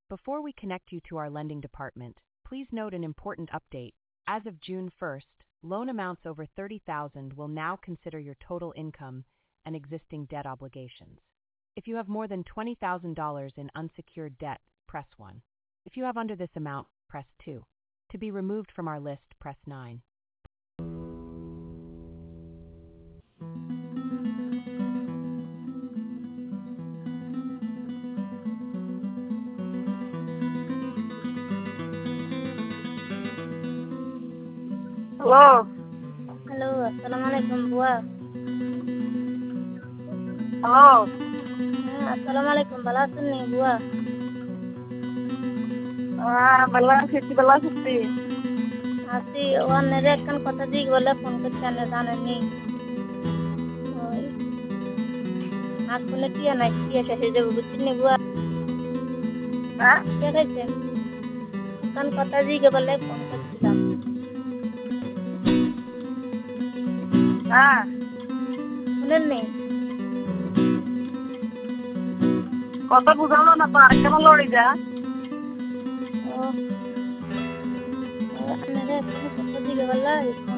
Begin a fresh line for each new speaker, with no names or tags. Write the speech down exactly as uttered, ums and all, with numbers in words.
Before we connect you to our lending department, please note an important update. As of June first, loan amounts over thirty thousand dollars will now consider your total income and existing debt obligations. If you have more than twenty thousand dollars in unsecured debt, press one. If you have under this amount, press two. To be removed from our list, press nine.
Hello.
Hello, assalamualaikum buah.
Hello.
Hmm, assalamualaikum balasun nih buah.
Ah, bala fifty bala fifty.
Asi wan nere kan kota jig bola phone করতে না জানেননি ওই আসলে কি না কি এসে হেজে বুঝছিনি বুয়া
হ্যাঁ
কে কইছে kan kota jig বলে ফোন করছিলাম
হ্যাঁ
শুনেননি
কথা বুঝালো না তো আর কেন লড়ি যা
ও nere kan kota jig বলে ফোন